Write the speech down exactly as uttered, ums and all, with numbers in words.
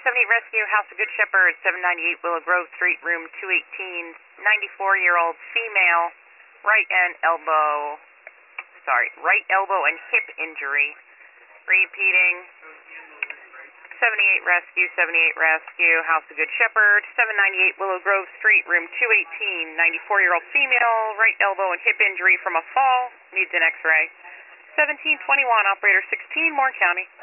seventy-eight Rescue, House of Good Shepherd, seven ninety-eight Willow Grove Street, room two eighteen, ninety-four-year-old female, right and elbow, sorry, right elbow and hip injury. Repeating, seventy-eight Rescue, seventy-eight Rescue, House of Good Shepherd, seven ninety-eight Willow Grove Street, room two eighteen, ninety-four-year-old female, right elbow and hip injury from a fall, needs an x-ray. seventeen twenty-one, operator sixteen, Moore County.